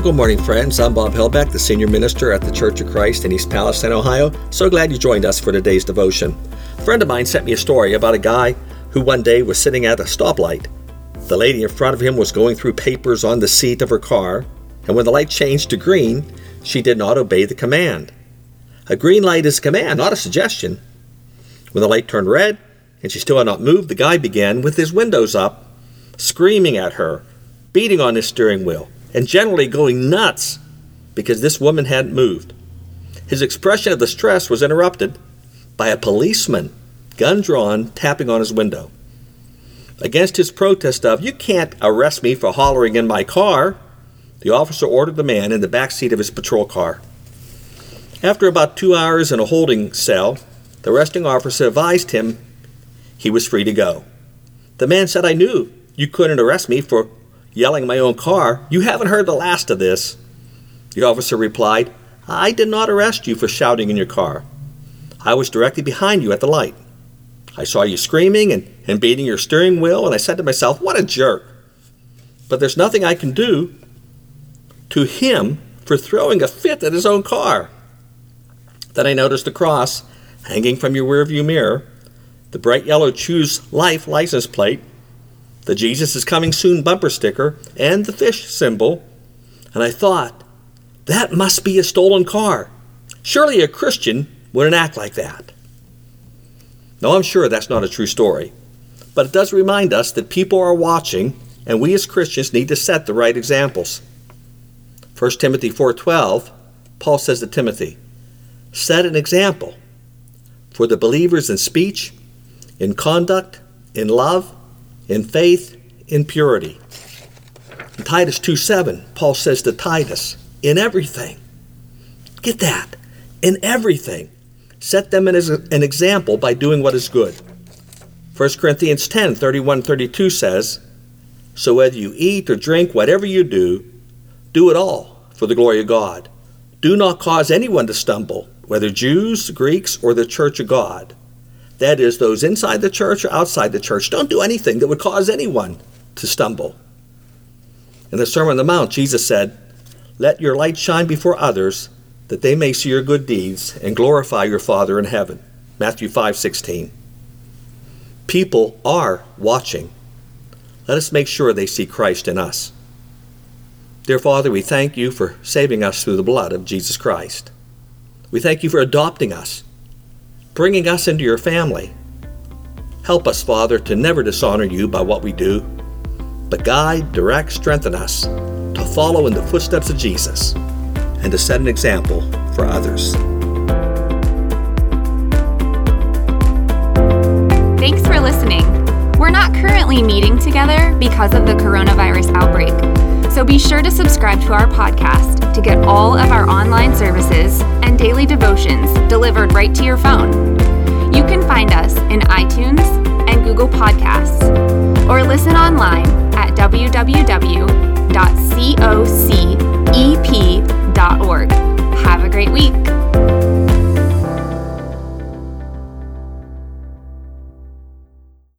Good morning, friends. I'm Bob Hellbeck, the senior minister at the Church of Christ in East Palestine, Ohio. So glad you joined us for today's devotion. A friend of mine sent me a story about a guy who one day was sitting at a stoplight. The lady in front of him was going through papers on the seat of her car, and when the light changed to green, she did not obey the command. A green light is a command, not a suggestion. When the light turned red and she still had not moved, the guy began with his windows up, screaming at her, beating on his steering wheel, and generally going nuts because this woman hadn't moved. His expression of distress was interrupted by a policeman, gun drawn, tapping on his window. Against his protest of, "You can't arrest me for hollering in my car," the officer ordered the man in the back seat of his patrol car. After about 2 hours in a holding cell, the arresting officer advised him he was free to go. The man said, "I knew you couldn't arrest me for yelling in my own car. You haven't heard the last of this." The officer replied, "I did not arrest you for shouting in your car. I was directly behind you at the light. I saw you screaming and beating your steering wheel, and I said to myself, what a jerk. But there's nothing I can do to him for throwing a fit at his own car." Then I noticed the cross hanging from your rearview mirror, the bright yellow Choose Life license plate, the Jesus is Coming Soon bumper sticker, and the fish symbol, and I thought, that must be a stolen car. Surely a Christian wouldn't act like that. Now, I'm sure that's not a true story, but it does remind us that people are watching, and we as Christians need to set the right examples. 1 Timothy 4:12, Paul says to Timothy, "Set an example for the believers in speech, in conduct, in love, in faith, in purity." In Titus 2:7, Paul says to Titus, "In everything." Get that, in everything. Set them as an example by doing what is good. 1 Corinthians 10:31-32 says, "So whether you eat or drink, whatever you do, do it all for the glory of God. Do not cause anyone to stumble, whether Jews, Greeks, or the church of God." That is, those inside the church or outside the church. Don't do anything that would cause anyone to stumble. In the Sermon on the Mount, Jesus said, "Let your light shine before others, that they may see your good deeds and glorify your Father in heaven." Matthew 5:16. People are watching. Let us make sure they see Christ in us. Dear Father, we thank you for saving us through the blood of Jesus Christ. We thank you for adopting us, bringing us into your family. Help us, Father, to never dishonor you by what we do, but guide, direct, strengthen us to follow in the footsteps of Jesus and to set an example for others. Thanks for listening. We're not currently meeting together because of the coronavirus outbreak, so be sure to subscribe to our podcast to get all of our online services and daily devotions delivered right to your phone. You can find us in iTunes and Google Podcasts, or listen online at www.cocep.org. Have a great week.